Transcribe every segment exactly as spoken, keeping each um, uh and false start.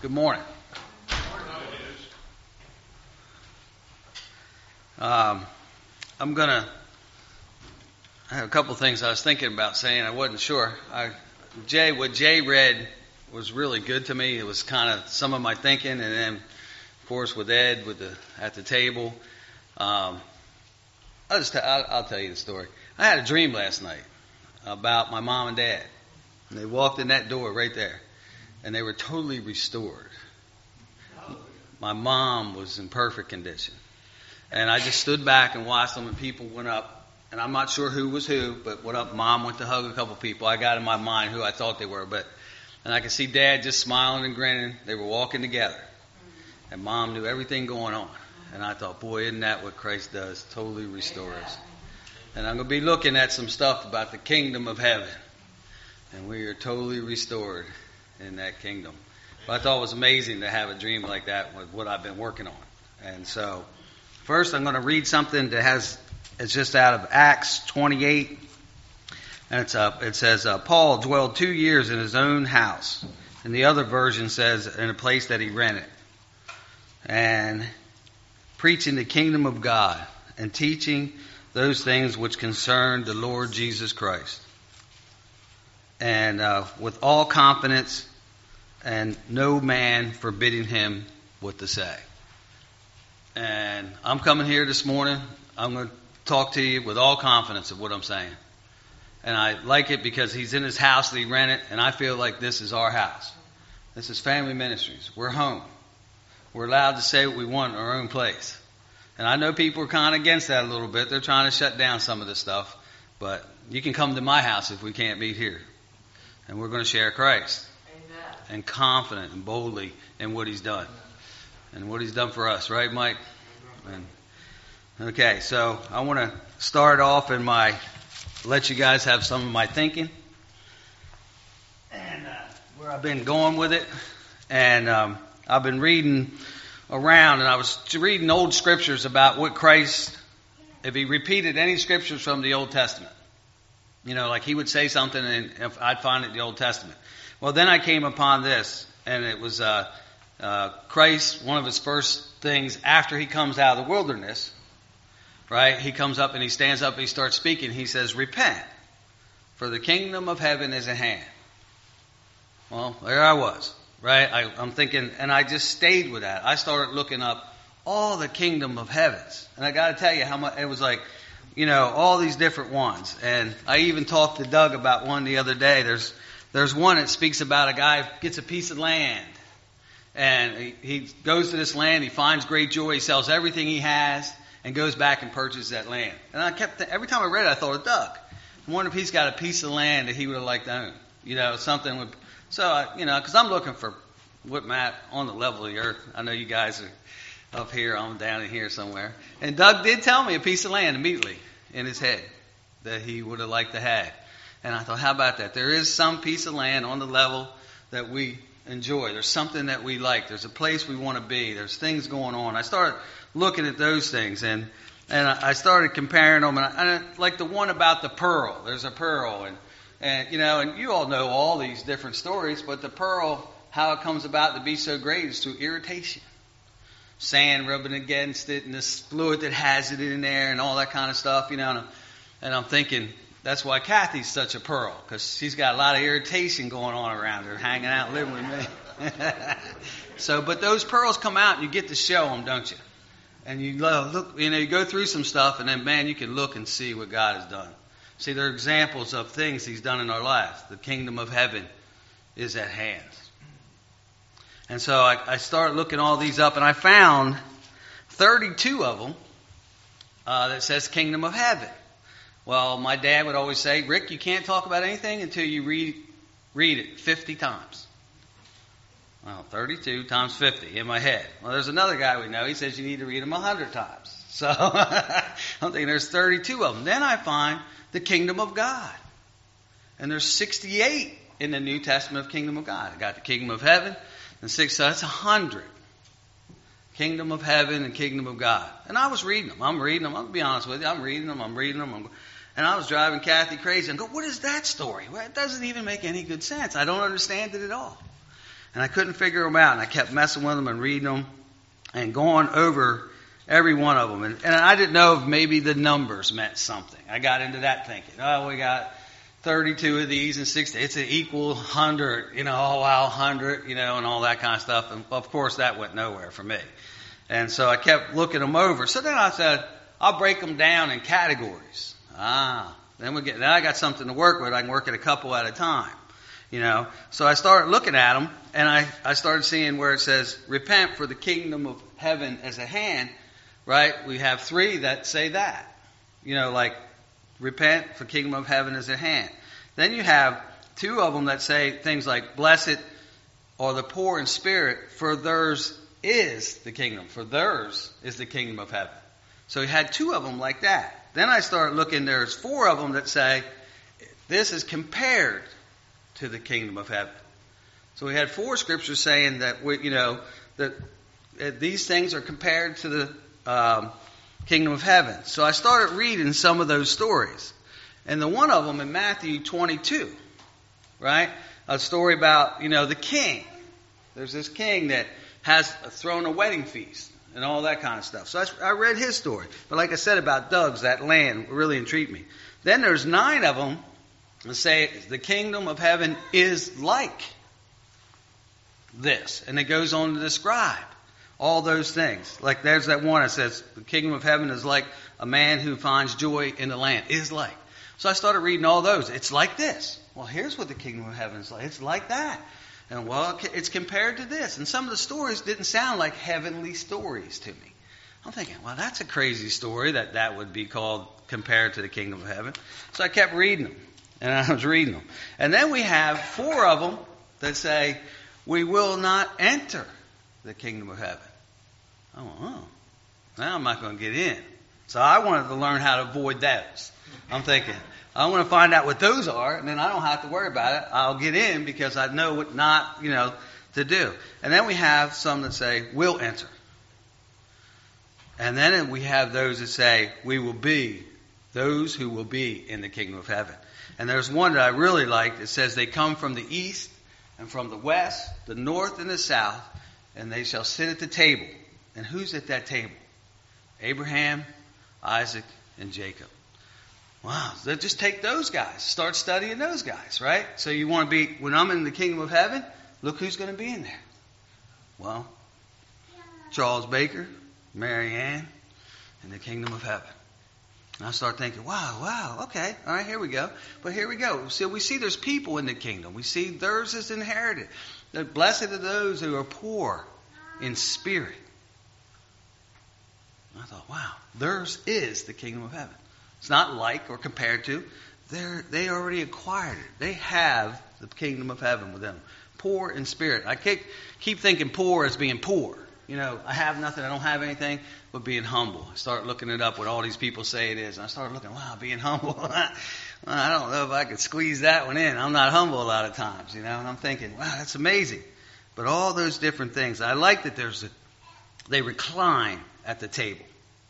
Good morning. Um, I'm going to, I have a couple things I was thinking about saying. I wasn't sure. I, Jay, what Jay read was really good to me. It was kind of some of my thinking, and then, of course, with Ed with the at the table. Um, I'll just, I'll, I'll tell you the story. I had a dream last night about my mom and dad. And they walked in that door right there, and they were totally restored. My mom was in perfect condition. And I just stood back and watched them, and people went up. And I'm not sure who was who, but went up. Mom went to hug a couple people. I got in my mind who I thought they were. but And I could see Dad just smiling and grinning. They were walking together. And Mom knew everything going on. And I thought, boy, isn't that what Christ does? Totally restores. And I'm going to be looking at some stuff about the kingdom of heaven. And we are totally restored in that kingdom. But I thought it was amazing to have a dream like that with what I've been working on. And so, first I'm going to read something that has, it's just out of Acts twenty-eight. And it's uh, it says, uh, Paul dwelled two years in his own house. And the other version says, in a place that he rented. And preaching the kingdom of God and teaching those things which concern the Lord Jesus Christ. And uh, with all confidence, and no man forbidding him what to say. And I'm coming here this morning. I'm going to talk to you with all confidence of what I'm saying. And I like it because he's in his house that he rented, and I feel like this is our house. This is Family Ministries. We're home. We're allowed to say what we want in our own place. And I know people are kind of against that a little bit. They're trying to shut down some of this stuff. But you can come to my house if we can't meet here. And we're going to share Christ. Amen. And confident and boldly in what he's done. And what he's done for us. Right, Mike? And, okay, so I want to start off in my, let you guys have some of my thinking. And uh, where I've been going with it. And um, I've been reading around, and I was reading old scriptures about what Christ, if he repeated any scriptures from the Old Testament. You know, like he would say something, and if I'd find it in the Old Testament. Well, then I came upon this, and it was uh, uh, Christ, one of his first things after he comes out of the wilderness, right? He comes up and he stands up and he starts speaking. He says, repent, for the kingdom of heaven is at hand. Well, there I was, right? I, I'm thinking, and I just stayed with that. I started looking up all the kingdom of heavens. And I got to tell you how much, it was like, you know, all these different ones. And I even talked to Doug about one the other day. There's there's one that speaks about a guy who gets a piece of land. And he, he goes to this land, he finds great joy, he sells everything he has, and goes back and purchases that land. And I kept, every time I read it, I thought of Doug. I wonder if he's got a piece of land that he would have liked to own. You know, something would, so, I, you know, because I'm looking for what Matt on the level of the earth. I know you guys are up here, I'm down in here somewhere. And Doug did tell me a piece of land immediately in his head that he would have liked to have. And I thought, how about that? There is some piece of land on the level that we enjoy. There's something that we like. There's a place we want to be. There's things going on. I started looking at those things, and and I started comparing them. And I, and I, like the one about the pearl. There's a pearl, and and you know, and you all know all these different stories. But the pearl, how it comes about to be so great, is through irritation. Sand rubbing against it, and this fluid that has it in there, and all that kind of stuff, you know. And I'm, and I'm thinking, that's why Kathy's such a pearl, because she's got a lot of irritation going on around her, hanging out, living with me. So, but those pearls come out, and you get to show them, don't you? And you look, you know, you go through some stuff, and then, man, you can look and see what God has done. See, they're examples of things he's done in our lives. The kingdom of heaven is at hand. And so I, I started looking all these up, and I found thirty-two of them uh, that says kingdom of heaven. Well, my dad would always say, Rick, you can't talk about anything until you read read it fifty times. Well, thirty-two times fifty in my head. Well, there's another guy we know. He says you need to read them one hundred times. So I'm thinking there's thirty-two of them. Then I find the kingdom of God. And there's sixty-eight in the New Testament of kingdom of God. I got the kingdom of heaven. And six, so that's a hundred. Kingdom of heaven and kingdom of God. And I was reading them. I'm reading them. I'm going to be honest with you. I'm reading them. I'm reading them. I'm, and I was driving Kathy crazy. I go, what is that story? Well, it doesn't even make any good sense. I don't understand it at all. And I couldn't figure them out, and I kept messing with them and reading them and going over every one of them. And, and I didn't know if maybe the numbers meant something. I got into that thinking, oh, we got thirty-two of these and sixty. It's an equal hundred, you know, oh, wow, hundred, you know, and all that kind of stuff. And, of course, that went nowhere for me. And so I kept looking them over. So then I said, I'll break them down in categories. Ah, then we get. Then I got something to work with. I can work at a couple at a time. You know, so I started looking at them, and I, I started seeing where it says, repent for the kingdom of heaven is at hand, right? We have three that say that. You know, like, repent for kingdom of heaven is at hand. Then you have two of them that say things like, blessed are the poor in spirit, for theirs is the kingdom. For theirs is the kingdom of heaven. So he had two of them like that. Then I started looking, there's four of them that say, this is compared to the kingdom of heaven. So we had four scriptures saying that we, you know, that these things are compared to the um, kingdom of heaven. So I started reading some of those stories, and the one of them in Matthew twenty-two, right? A story about, you know, the king. There's this king that has thrown a wedding feast and all that kind of stuff. So I, I read his story. But like I said about Doug's, that land really intrigued me. Then there's nine of them and say the kingdom of heaven is like this. And it goes on to describe all those things. Like there's that one that says the kingdom of heaven is like a man who finds joy in the land. Is like. So I started reading all those. It's like this. Well, here's what the kingdom of heaven is like. It's like that. And well, it's compared to this. And some of the stories didn't sound like heavenly stories to me. I'm thinking, well, that's a crazy story that that would be called compared to the kingdom of heaven. So I kept reading them. And I was reading them. And then we have four of them that say, we will not enter the kingdom of heaven. Oh, oh. Now I'm not going to get in. So I wanted to learn how to avoid those. I'm thinking, I want to find out what those are, and then I don't have to worry about it. I'll get in because I know what not, you know, to do. And then we have some that say, we'll enter. And then we have those that say, we will be those who will be in the kingdom of heaven. And there's one that I really liked. It says they come from the east and from the west, the north and the south, and they shall sit at the table. And who's at that table? Abraham, Isaac, and Jacob. Wow, so just take those guys. Start studying those guys, right? So you want to be, when I'm in the kingdom of heaven, look who's going to be in there. Well, Charles Baker, Mary Ann, in the kingdom of heaven. And I start thinking, wow, wow, okay, all right, here we go. But here we go. So we see there's people in the kingdom. We see theirs is inherited. The blessed are those who are poor in spirit. And I thought, wow, theirs is the kingdom of heaven. It's not like or compared to. They're, they already acquired it. They have the kingdom of heaven with them. Poor in spirit. I keep, keep thinking poor as being poor. You know, I have nothing, I don't have anything, but being humble. I start looking it up what all these people say it is. And I started looking, wow, being humble. I don't know if I could squeeze that one in. I'm not humble a lot of times, you know. And I'm thinking, wow, that's amazing. But all those different things. I like that there's a, they recline at the table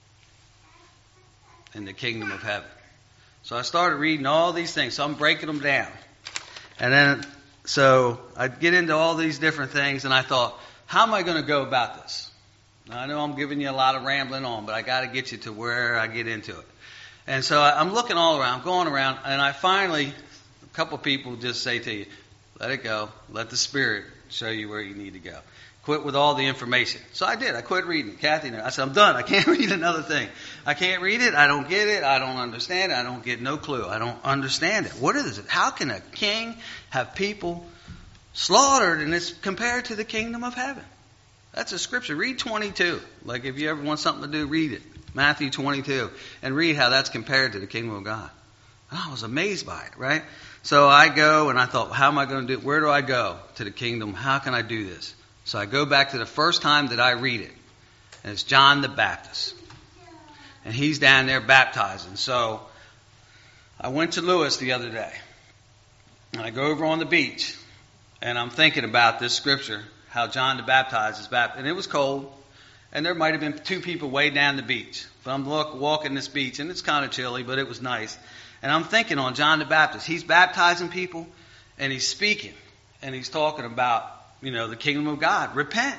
in the kingdom of heaven. So I started reading all these things. So I'm breaking them down. And then, so I get into all these different things, and I thought, how am I going to go about this? Now, I know I'm giving you a lot of rambling on, but I got to get you to where I get into it. And so I, I'm looking all around, going around, and I finally, a couple people just say to you, let it go. Let the Spirit show you where you need to go. Quit with all the information. So I did. I quit reading. Kathy, I said, I'm done. I can't read another thing. I can't read it. I don't get it. I don't understand it. I don't get no clue. I don't understand it. What is it? How can a king have people slaughtered and it's compared to the kingdom of heaven? That's a scripture. Read twenty-two. Like if you ever want something to do, read it. Matthew twenty-two. And read how that's compared to the kingdom of God. And I was amazed by it, right? So I go and I thought, how am I going to do it? Where do I go to the kingdom? How can I do this? So I go back to the first time that I read it. And it's John the Baptist. And he's down there baptizing. So I went to Lewis the other day. And I go over on the beach. And I'm thinking about this scripture, how John the Baptist is baptized. And it was cold. And there might have been two people way down the beach. But I'm look, walking this beach. And it's kind of chilly, but it was nice. And I'm thinking on John the Baptist. He's baptizing people. And he's speaking. And he's talking about you know, the kingdom of God. Repent.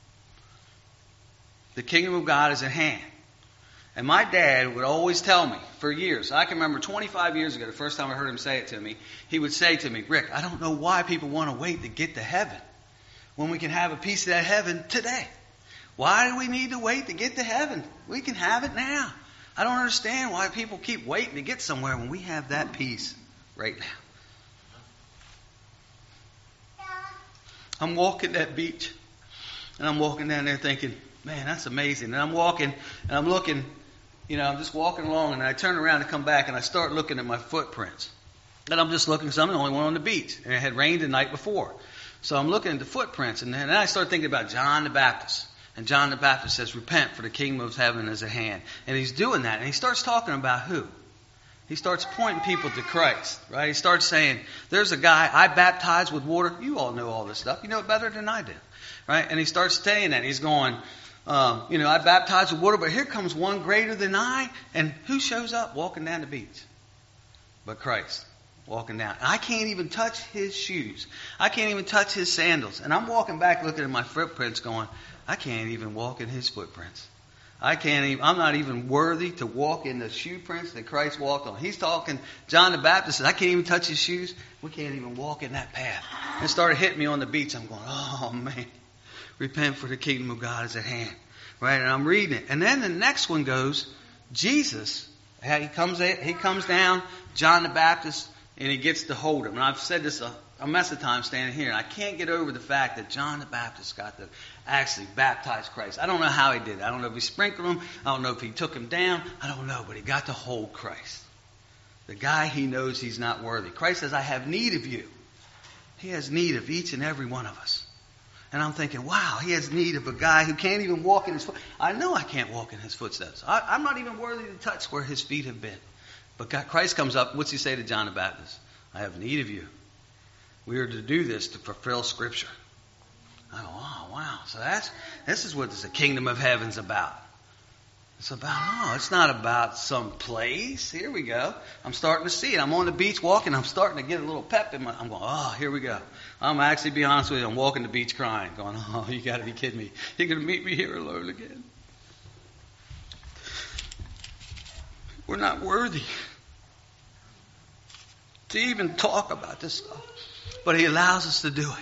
The kingdom of God is at hand. And my dad would always tell me for years, I can remember twenty-five years ago, the first time I heard him say it to me, he would say to me, Rick, I don't know why people want to wait to get to heaven when we can have a piece of that heaven today. Why do we need to wait to get to heaven? We can have it now. I don't understand why people keep waiting to get somewhere when we have that peace right now. I'm walking that beach, and I'm walking down there thinking, man, that's amazing. And I'm walking, and I'm looking, you know, I'm just walking along, and I turn around to come back, and I start looking at my footprints. And I'm just looking, because I'm the only one on the beach, and it had rained the night before. So I'm looking at the footprints, and then I start thinking about John the Baptist. And John the Baptist says, repent, for the kingdom of heaven is at hand. And he's doing that, and he starts talking about who? He starts pointing people to Christ, right? He starts saying, there's a guy, I baptize with water. You all know all this stuff. You know it better than I do, right? And he starts saying that. He's going, um, you know, I baptize with water, but here comes one greater than I. And who shows up walking down the beach? But Christ, walking down. I can't even touch his shoes. I can't even touch his sandals. And I'm walking back looking at my footprints going, I can't even walk in his footprints. I can't even, I'm not even worthy to walk in the shoe prints that Christ walked on. He's talking, John the Baptist says, I can't even touch his shoes. We can't even walk in that path. And it started hitting me on the beach. I'm going, oh man, repent, for the kingdom of God is at hand. Right? And I'm reading it. And then the next one goes, Jesus, he comes, he comes down, John the Baptist, and he gets to hold him. And I've said this a, a mess of times standing here, and I can't get over the fact that John the Baptist got to actually baptize Christ. I don't know how he did it. I don't know if he sprinkled him. I don't know if he took him down. I don't know, but he got to hold Christ. The guy he knows he's not worthy. Christ says, I have need of you. He has need of each and every one of us. And I'm thinking, wow, he has need of a guy who can't even walk in his foot. I know I can't walk in his footsteps. I, I'm not even worthy to touch where his feet have been. But God, Christ comes up. What's he say to John the Baptist? I have need of you. We are to do this to fulfill Scripture. I go, oh, wow. So that's this is what the kingdom of heaven's about. It's about, oh, it's not about some place. Here we go. I'm starting to see it. I'm on the beach walking. I'm starting to get a little pep in my, I'm going, oh, here we go. I'm actually, be honest with you, I'm walking the beach crying, going, oh, you got to be kidding me. You're going to meet me here alone again. We're not worthy to even talk about this stuff. But he allows us to do it.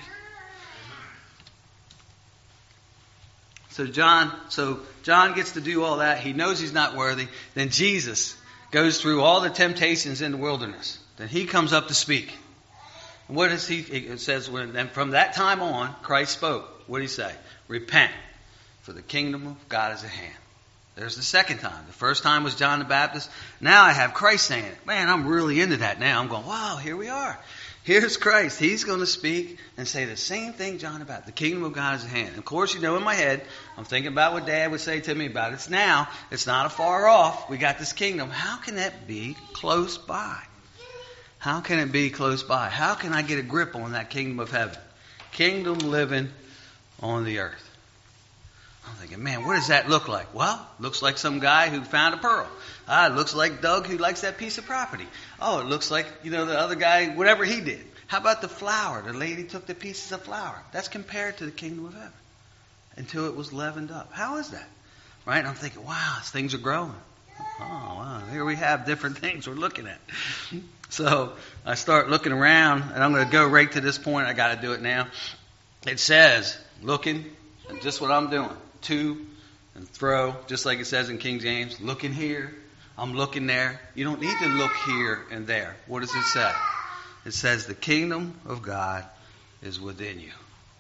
So John, so John gets to do all that. He knows he's not worthy. Then Jesus goes through all the temptations in the wilderness. Then he comes up to speak. And what does he? It says, when, and from that time on, Christ spoke. What did he say? Repent, for the kingdom of God is at hand. There's the second time. The first time was John the Baptist. Now I have Christ saying it. Man, I'm really into that now. I'm going, wow, here we are. Here's Christ. He's going to speak and say the same thing John about. The kingdom of God is at hand. And of course, you know, in my head, I'm thinking about what Dad would say to me about it. It's now. It's not afar off. We got this kingdom. How can that be close by? How can it be close by? How can I get a grip on that kingdom of heaven? Kingdom living on the earth. I'm thinking, man, what does that look like? Well, looks like some guy who found a pearl. Ah, it looks like Doug who likes that piece of property. Oh, it looks like, you know, the other guy, whatever he did. How about the flour? The lady took the pieces of flour. That's compared to the kingdom of heaven until it was leavened up. How is that? Right? And I'm thinking, wow, things are growing. Oh, wow, here we have different things we're looking at. So I start looking around, and I'm going to go right to this point. I got to do it now. It says, looking, and just what I'm doing. To and fro, just like it says in King James. Looking here, I'm looking there. You don't need to look here and there. What does it say? It says the kingdom of God is within you.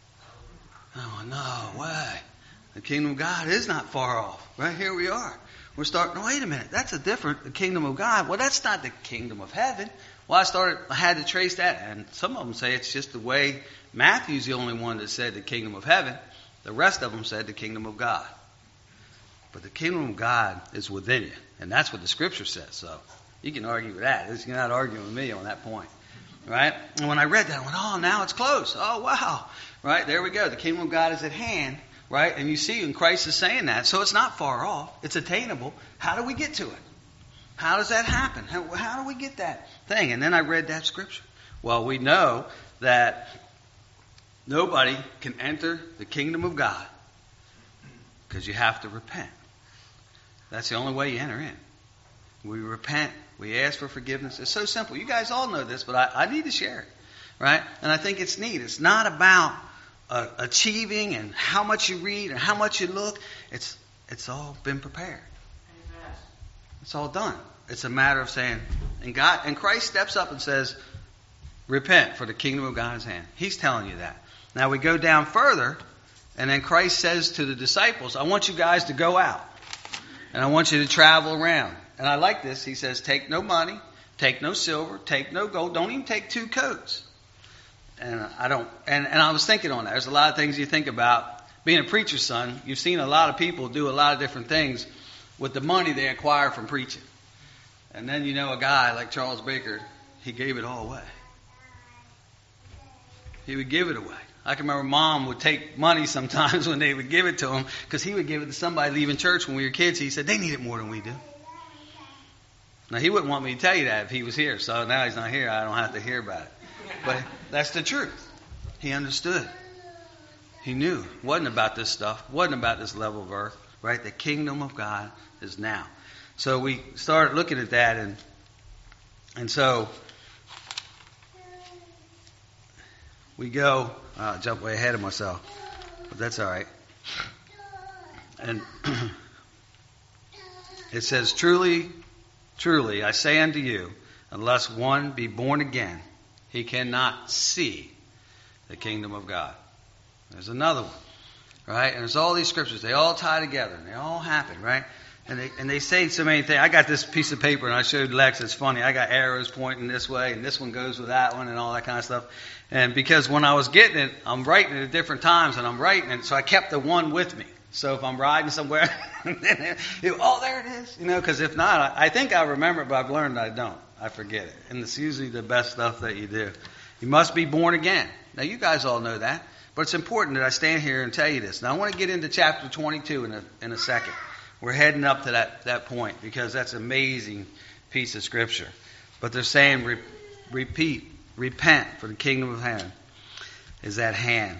Oh, no way. The kingdom of God is not far off. Right here we are. We're starting, wait a minute, that's a different, the kingdom of God. Well, that's not the kingdom of heaven. Well, I started, I had to trace that. And some of them say it's just the way, Matthew's the only one that said the kingdom of heaven. The rest of them said the kingdom of God. But the kingdom of God is within you. And that's what the scripture says. So you can argue with that. You're not arguing with me on that point. Right? And when I read that, I went, oh, now it's close. Oh, wow. Right? There we go. The kingdom of God is at hand. Right? And you see, and Christ is saying that. So it's not far off. It's attainable. How do we get to it? How does that happen? How, how do we get that thing? And then I read that scripture. Well, we know that Nobody can enter the kingdom of God because you have to repent. That's the only way you enter in. We repent. We ask for forgiveness. It's so simple. You guys all know this, but I, I need to share it. Right? And I think it's neat. It's not about uh, achieving and how much you read and how much you look. It's it's all been prepared. It's all done. It's a matter of saying, and God, and Christ steps up and says, repent, for the kingdom of God is at hand. He's telling you that. Now we go down further, and then Christ says to the disciples, I want you guys to go out, and I want you to travel around. And I like this. He says, take no money, take no silver, take no gold, don't even take two coats. And I don't, and, and I was thinking on that. There's a lot of things you think about. Being a preacher's son, you've seen a lot of people do a lot of different things with the money they acquire from preaching. And then you know a guy like Charles Baker, he gave it all away. He would give it away. I can remember Mom would take money sometimes when they would give it to him, because he would give it to somebody leaving church when we were kids. He said, they need it more than we do. Now, he wouldn't want me to tell you that if he was here. So now he's not here, I don't have to hear about it. But that's the truth. He understood. He knew. It wasn't about this stuff. It wasn't about this level of earth. Right? The kingdom of God is now. So we started looking at that, and and so we go, I'll jump way ahead of myself, but that's all right. And it says, truly, truly, I say unto you, unless one be born again, he cannot see the kingdom of God. There's another one, right? And there's all these scriptures. They all tie together, and they all happen, right? And they and they say so many things. I got this piece of paper, and I showed Lex. It's funny. I got arrows pointing this way, and this one goes with that one, and all that kind of stuff. And because when I was getting it, I'm writing it at different times, and I'm writing it, so I kept the one with me. So if I'm riding somewhere, it, oh, there it is. You know, because if not, I, I think I remember it, but I've learned I don't. I forget it. And it's usually the best stuff that you do. You must be born again. Now, you guys all know that. But it's important that I stand here and tell you this. Now, I want to get into chapter twenty-two in a, in a second. We're heading up to that, that point, because that's an amazing piece of scripture. But they're saying, re, repeat, repent, for the kingdom of heaven is at hand.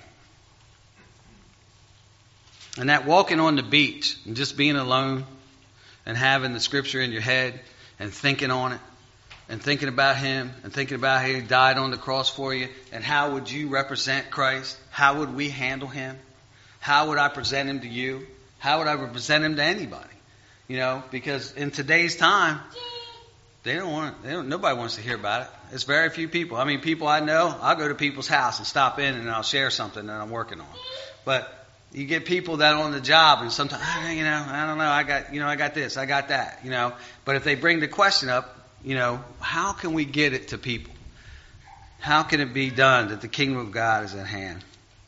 And that walking on the beach and just being alone and having the scripture in your head and thinking on it and thinking about him and thinking about how he died on the cross for you, and how would you represent Christ? How would we handle him? How would I present him to you? How would I represent him to anybody? You know, because in today's time, they don't want, they don't, nobody wants to hear about it. It's very few people. I mean, people I know, I'll go to people's house and stop in and I'll share something that I'm working on. But you get people that are on the job, and sometimes, ah, you know, I don't know, I got, you know, I got this, I got that, you know. But if they bring the question up, you know, how can we get it to people? How can it be done that the kingdom of God is at hand?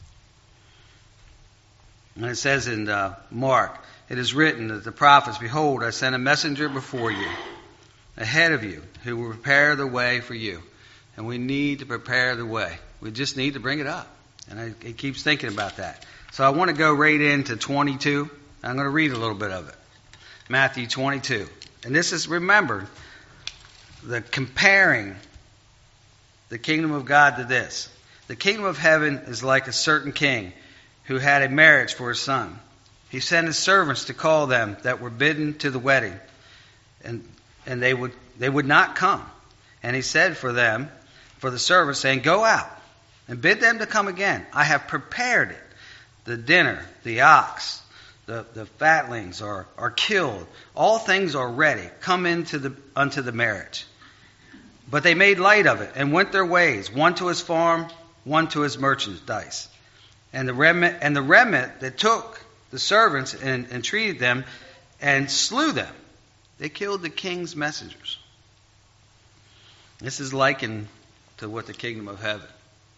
And it says in uh, Mark, it is written that the prophets, behold, I send a messenger before you, ahead of you, who will prepare the way for you. And we need to prepare the way. We just need to bring it up. And I, it keeps thinking about that. So I want to go right into twenty-two. I'm going to read a little bit of it. Matthew twenty-two. And this is, remember, the comparing the kingdom of God to this. The kingdom of heaven is like a certain king who had a marriage for his son. He sent his servants to call them that were bidden to the wedding, and and they would they would not come. And he said for them, for the servants, saying, go out and bid them to come again. I have prepared it. The dinner, the ox, the, the fatlings are, are killed. All things are ready. Come into the unto the marriage. But they made light of it and went their ways, one to his farm, one to his merchandise. And the remnant, and the remnant that took the servants and, and treated them and slew them. They killed the king's messengers. This is likened to what the kingdom of heaven.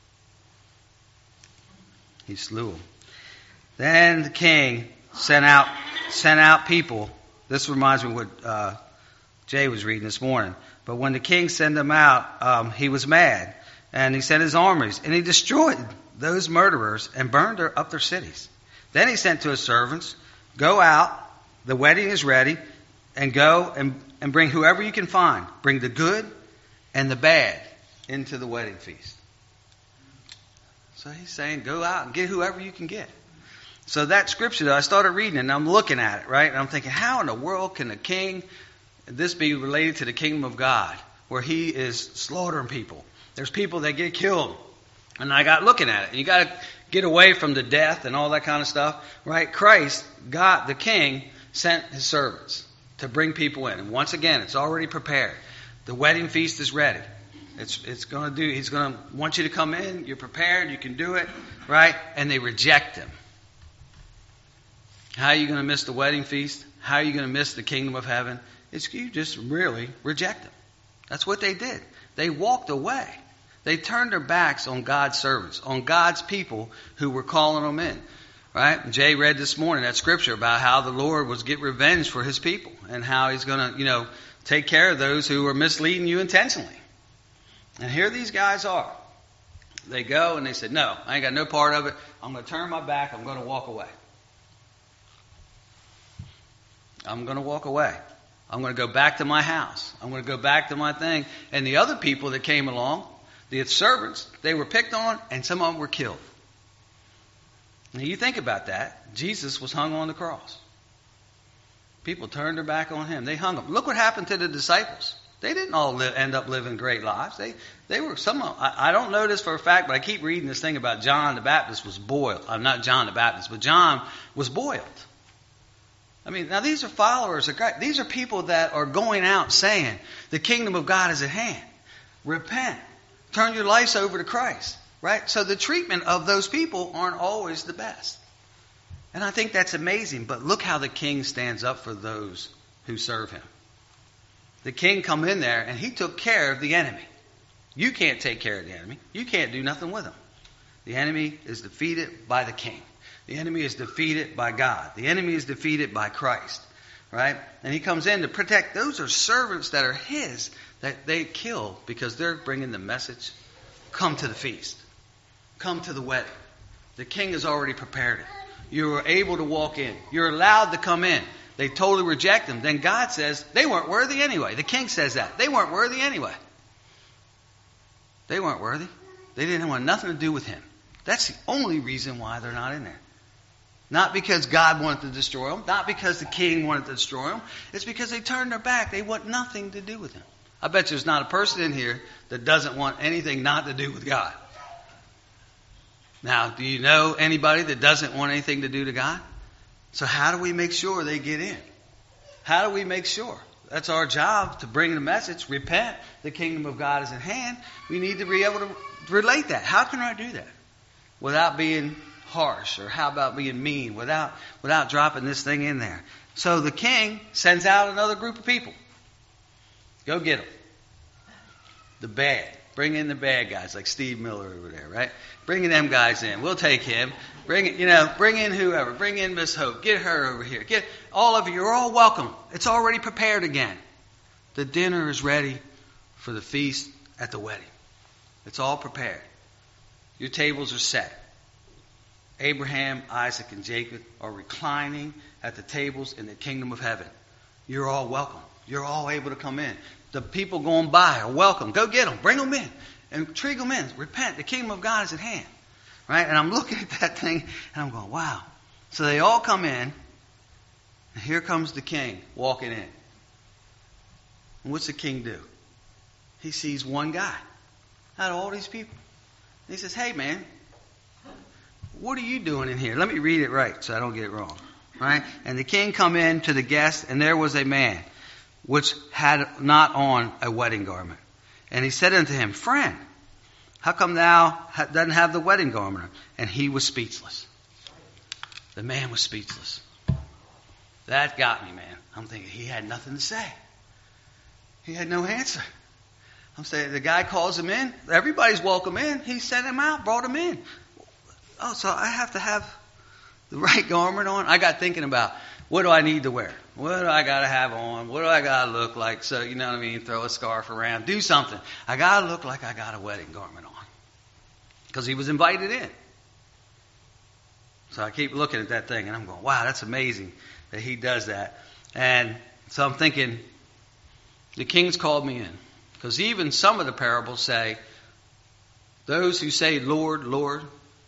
He slew them. Then the king sent out sent out people. This reminds me of what uh, Jay was reading this morning. But when the king sent them out, um, he was mad, and he sent his armies, and he destroyed those murderers and burned their, up their cities. Then he sent to his servants, go out, the wedding is ready, and go and, and bring whoever you can find. Bring the good and the bad into the wedding feast. So he's saying, go out and get whoever you can get. So that scripture, though, I started reading it, and I'm looking at it, right? And I'm thinking, how in the world can a king, this be related to the kingdom of God, where he is slaughtering people? There's people that get killed. And I got looking at it. You got to get away from the death and all that kind of stuff, right? Christ, God, the king, sent his servants to bring people in. And once again, it's already prepared. The wedding feast is ready. It's it's going to do. He's going to want you to come in. You're prepared. You can do it, right? And they reject him. How are you going to miss the wedding feast? How are you going to miss the kingdom of heaven? It's you just really reject them. That's what they did. They walked away. They turned their backs on God's servants, on God's people who were calling them in. Right? Jay read this morning that scripture about how the Lord was get revenge for his people and how he's going to, you know, take care of those who are misleading you intentionally. And here these guys are. They go and they said, no, I ain't got no part of it. I'm going to turn my back. I'm going to walk away. I'm going to walk away. I'm going to go back to my house. I'm going to go back to my thing. And the other people that came along, the servants, they were picked on and some of them were killed. Now you think about that. Jesus was hung on the cross. People turned their back on him. They hung him. Look what happened to the disciples. They didn't all live, end up living great lives. They they were some of I, I don't know this for a fact, but I keep reading this thing about John the Baptist was boiled. I'm not John the Baptist, but John was boiled. I mean, now these are followers of God. These are people that are going out saying the kingdom of God is at hand. Repent. Turn your lives over to Christ. Right? So the treatment of those people aren't always the best. And I think that's amazing. But look how the king stands up for those who serve him. The king come in there and he took care of the enemy. You can't take care of the enemy. You can't do nothing with him. The enemy is defeated by the king. The enemy is defeated by God. The enemy is defeated by Christ. Right? And he comes in to protect. Those are servants that are his that they kill because they're bringing the message. Come to the feast. Come to the wedding. The king has already prepared it. You are able to walk in. You're allowed to come in. They totally reject them. Then God says they weren't worthy anyway. The king says that. They weren't worthy anyway. They weren't worthy. They didn't want nothing to do with him. That's the only reason why they're not in there. Not because God wanted to destroy them. Not because the king wanted to destroy them. It's because they turned their back. They want nothing to do with him. I bet there's not a person in here that doesn't want anything not to do with God. Now, do you know anybody that doesn't want anything to do to God? So how do we make sure they get in? How do we make sure? That's our job, to bring the message. Repent. The kingdom of God is at hand. We need to be able to relate that. How can I do that? Without being harsh, or how about being mean, without, without dropping this thing in there. So the king sends out another group of people. Go get them. The bad. Bring in the bad guys, like Steve Miller over there, right? Bringing them guys in. We'll take him. Bring it, you know, bring in whoever. Bring in Miss Hope. Get her over here. Get all of you. You're all welcome. It's already prepared again. The dinner is ready for the feast at the wedding. It's all prepared. Your tables are set. Abraham, Isaac, and Jacob are reclining at the tables in the kingdom of heaven. You're all welcome. You're all able to come in. The people going by are welcome. Go get them. Bring them in. And intrigue them in. Repent. The kingdom of God is at hand. Right? And I'm looking at that thing and I'm going, wow. So they all come in. And here comes the king walking in. And what's the king do? He sees one guy out of all these people. And he says, hey man, what are you doing in here? Let me read it right so I don't get it wrong. Right? And the king come in to the guest, and there was a man which had not on a wedding garment. And he said unto him, friend, how come thou ha- doesn't have the wedding garment? And he was speechless. The man was speechless. That got me, man. I'm thinking he had nothing to say. He had no answer. I'm saying the guy calls him in. Everybody's welcome in. He sent him out, brought him in. Oh, so I have to have the right garment on? I got thinking about, what do I need to wear? What do I got to have on? What do I got to look like? So, you know what I mean? Throw a scarf around. Do something. I got to look like I got a wedding garment on. Because he was invited in. So I keep looking at that thing and I'm going, wow, that's amazing that he does that. And so I'm thinking, the king's called me in. Because even some of the parables say, those who say, Lord, Lord,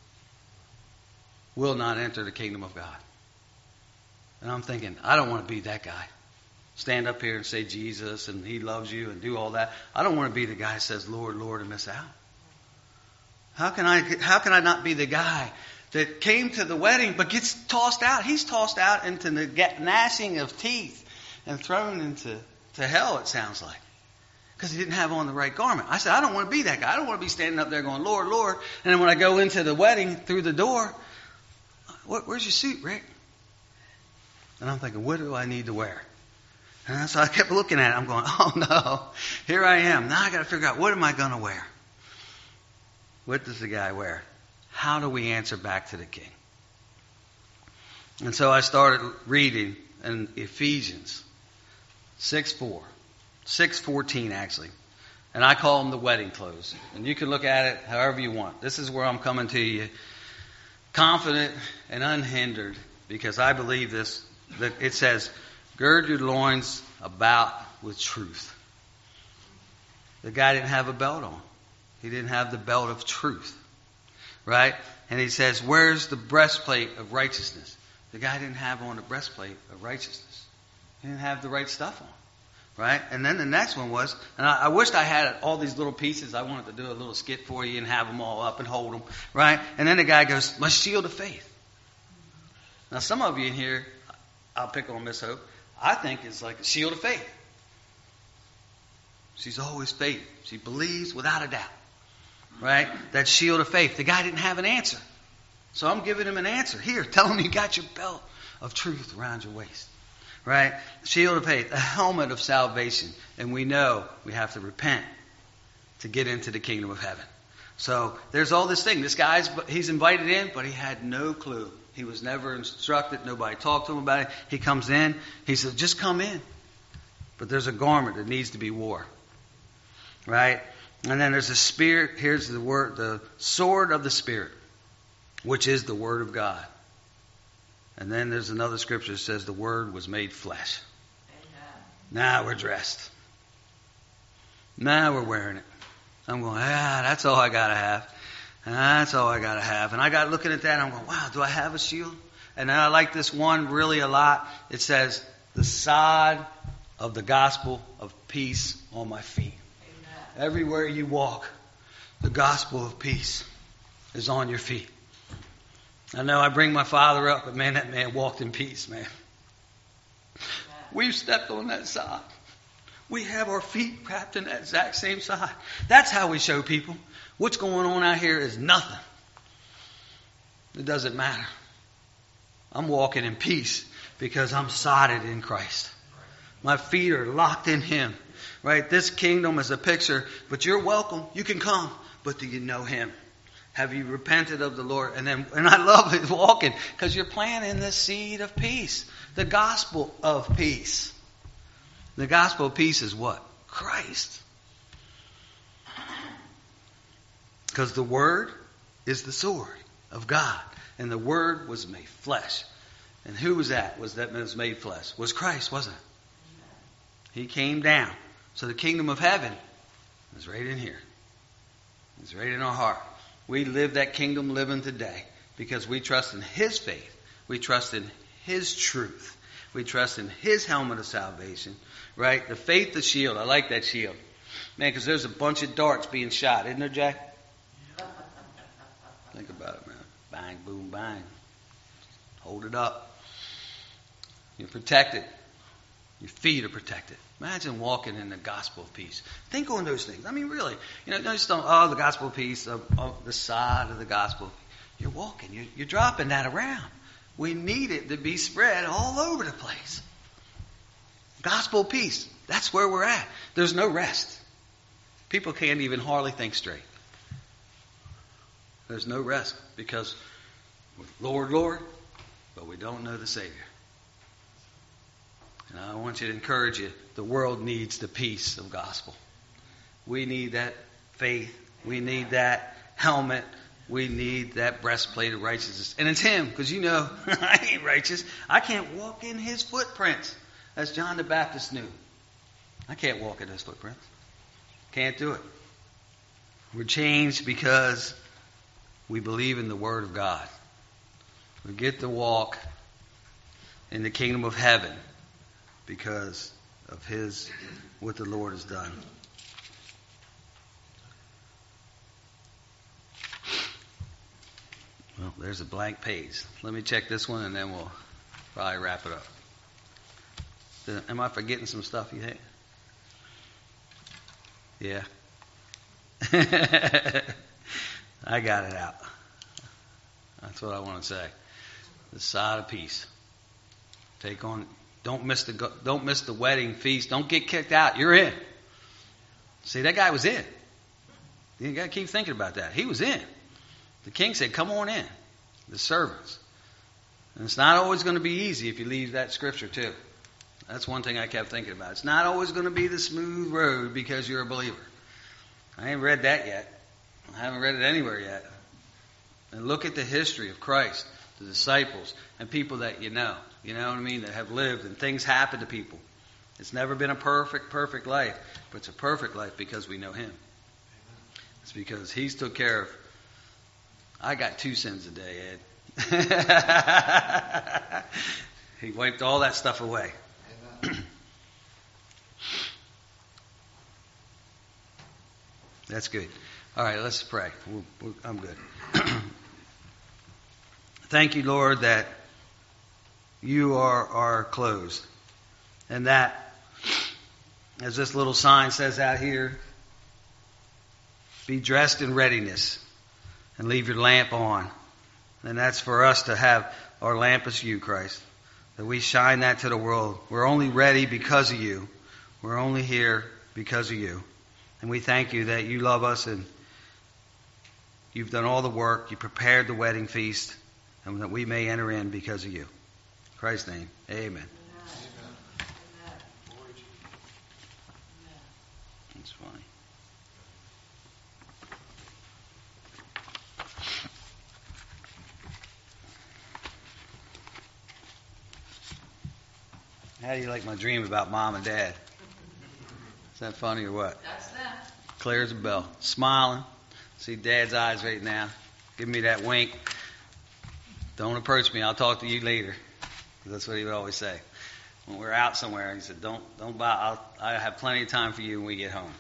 will not enter the kingdom of God. And I'm thinking, I don't want to be that guy. Stand up here and say Jesus and he loves you and do all that. I don't want to be the guy that says Lord, Lord and miss out. How can I, how can I not be the guy that came to the wedding but gets tossed out? He's tossed out into the gnashing of teeth and thrown into to hell, it sounds like. Because he didn't have on the right garment. I said, I don't want to be that guy. I don't want to be standing up there going, Lord, Lord. And then when I go into the wedding through the door, where's your suit, Rick? And I'm thinking, what do I need to wear? And so I kept looking at it. I'm going, oh no, here I am. Now I got to figure out, what am I going to wear? What does the guy wear? How do we answer back to the king? And so I started reading in Ephesians six four. six fourteen actually. And I call them the wedding clothes. And you can look at it however you want. This is where I'm coming to you. Confident and unhindered. Because I believe this. That it says, gird your loins about with truth. The guy didn't have a belt on. He didn't have the belt of truth. Right? And he says, where's the breastplate of righteousness? The guy didn't have on the breastplate of righteousness. He didn't have the right stuff on. Right? And then the next one was, and I, I wished I had all these little pieces. I wanted to do a little skit for you and have them all up and hold them. Right? And then the guy goes, my shield of faith. Now some of you in here, I'll pick on Miss Hope, I think it's like a shield of faith. She's always faith. She believes without a doubt. Right? That shield of faith. The guy didn't have an answer. So I'm giving him an answer. Here, tell him you got your belt of truth around your waist. Right? Shield of faith. A helmet of salvation. And we know we have to repent to get into the kingdom of heaven. So there's all this thing. This guy's, he's invited in, but he had no clue. He was never instructed. Nobody talked to him about it. He comes in. He says, just come in. But there's a garment that needs to be wore. Right? And then there's a spirit. Here's the word, the sword of the Spirit, which is the word of God. And then there's another scripture that says the word was made flesh. Amen. Now we're dressed. Now we're wearing it. I'm going, ah, that's all I got to have. That's all I got to have. And I got looking at that and I'm going, wow, do I have a shield? And then I like this one really a lot. It says, the sod of the gospel of peace on my feet. Amen. Everywhere you walk, the gospel of peace is on your feet. I know I bring my father up, but man, that man walked in peace, man. Amen. We've stepped on that sod. We have our feet wrapped in that exact same side. That's how we show people. What's going on out here is nothing. It doesn't matter. I'm walking in peace because I'm sodded in Christ. My feet are locked in Him. Right? This kingdom is a picture, but you're welcome. You can come, but do you know Him? Have you repented of the Lord? And then, and I love it walking because you're planting the seed of peace, the gospel of peace. The gospel of peace is what? Christ. Because the Word is the sword of God. And the Word was made flesh. And who was that? Was that was made flesh? Was Christ, wasn't it? He came down. So the kingdom of heaven is right in here. It's right in our heart. We live that kingdom living today because we trust in His faith. We trust in His truth. We trust in His helmet of salvation. Right? The faith, the shield. I like that shield. Man, because there's a bunch of darts being shot. Isn't there, Jack? Think about it, man. Bang, boom, bang. Hold it up. You're protected. Your feet are protected. Imagine walking in the gospel of peace. Think on those things. I mean, really. You know, don't just don't, oh, the gospel of peace, oh, oh, the side of the gospel. You're walking. You're, you're dropping that around. We need it to be spread all over the place. Gospel of peace. That's where we're at. There's no rest. People can't even hardly think straight. There's no rest because Lord, Lord, but we don't know the Savior. And I want you to encourage you, the world needs the peace of gospel. We need that faith. We need that helmet. We need that breastplate of righteousness. And it's Him, because you know, I ain't righteous. I can't walk in His footprints, as John the Baptist knew. I can't walk in His footprints. Can't do it. We're changed because we believe in the Word of God. We get to walk in the kingdom of heaven because of his, what the Lord has done. Well, there's a blank page. Let me check this one and then we'll probably wrap it up. Am I forgetting some stuff you think? Yeah. I got it out. That's what I want to say. The side of peace. Take on. Don't miss the. Don't miss the wedding feast. Don't get kicked out. You're in. See, that guy was in. You got to keep thinking about that. He was in. The king said, "Come on in." The servants. And it's not always going to be easy if you leave that scripture too. That's one thing I kept thinking about. It's not always going to be the smooth road because you're a believer. I ain't read that yet. I haven't read it anywhere yet. And look at the history of Christ, the disciples, and people that you know. You know what I mean? That have lived and things happen to people. It's never been a perfect, perfect life. But it's a perfect life because we know him. It's because he's took care of. I got two sins a day, Ed. He wiped all that stuff away. That's good. All right, let's pray. We'll, we'll, I'm good. Thank you, Lord, that you are our clothes. And that, as this little sign says out here, be dressed in readiness and leave your lamp on. And that's for us to have our lamp as you, Christ. That we shine that to the world. We're only ready because of you. We're only here because of you. And we thank you that you love us and you've done all the work. You prepared the wedding feast. And that we may enter in because of you. In Christ's name, amen. That's funny. How do you like my dream about mom and dad? Is that funny or what? That's that. Clear as a bell. Smiling. See dad's eyes right now. Give me that wink. Don't approach me. I'll talk to you later. That's what he would always say. When we're out somewhere, he said, don't, don't buy. I'll, I have plenty of time for you when we get home.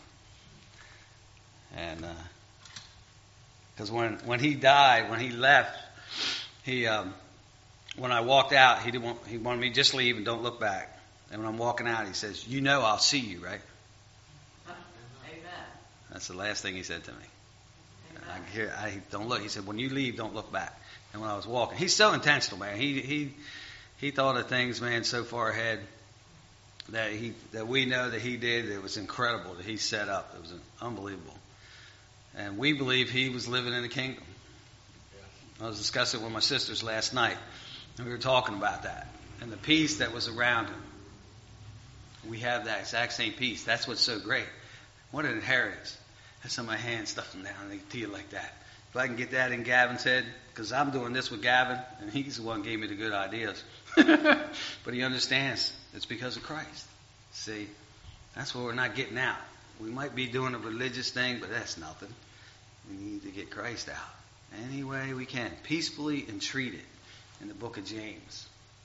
And, because uh, when, when he died, when he left, he, um, when I walked out, he didn't want, he wanted me to just leave and don't look back. And when I'm walking out, he says, you know I'll see you, right? Amen. That's the last thing he said to me. I hear, I don't look. He said, when you leave, don't look back. And when I was walking, he's so intentional, man. He he he thought of things, man, so far ahead that he that we know that he did. It was incredible that he set up. It was unbelievable. And we believe he was living in the kingdom. I was discussing it with my sisters last night, and we were talking about that and the peace that was around him. We have that exact same peace. That's what's so great. What an inheritance. Have some of my hands stuff them down and they feel like that. If I can get that in Gavin's head, because I'm doing this with Gavin, and he's the one who gave me the good ideas. But he understands it's because of Christ. See, that's what we're not getting out. We might be doing a religious thing, but that's nothing. We need to get Christ out any way we can, peacefully entreated in the book of James.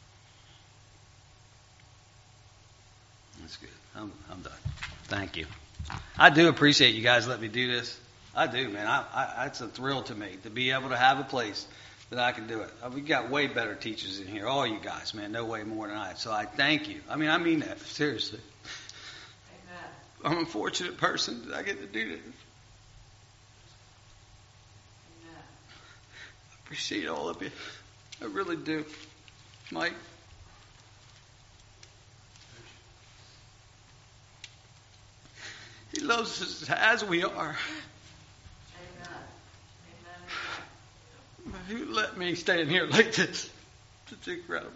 That's good. I'm, I'm done. Thank you. I do appreciate you guys letting me do this. I do, man. I, I, it's a thrill to me to be able to have a place that I can do it. We've got way better teachers in here. All you guys, man, no way more than I. So I thank you. I mean, I mean that, seriously. Amen. I'm a fortunate person that I get to do this. Amen. I appreciate all of you. I really do. Mike. He loves us as we are. Amen. Amen. He would let me stand here like this. It's incredible.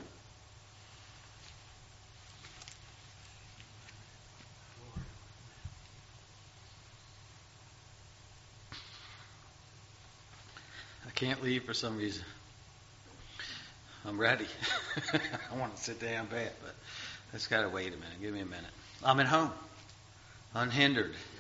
I can't leave for some reason. I'm ready. I want to sit down bad, but let's gotta wait a minute. Give me a minute. I'm at home. Unhindered.